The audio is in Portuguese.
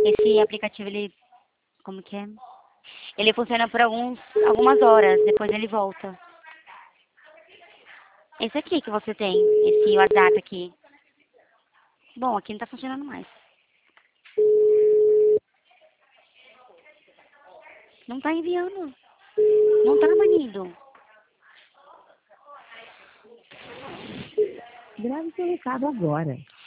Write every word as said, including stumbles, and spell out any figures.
Esse aplicativo, ele... Como que é? Ele funciona por alguns, algumas horas, depois ele volta. Esse aqui que você tem, esse WhatsApp aqui. Bom, aqui não tá funcionando mais. Não tá enviando. Não tá banido. Grave seu recado agora.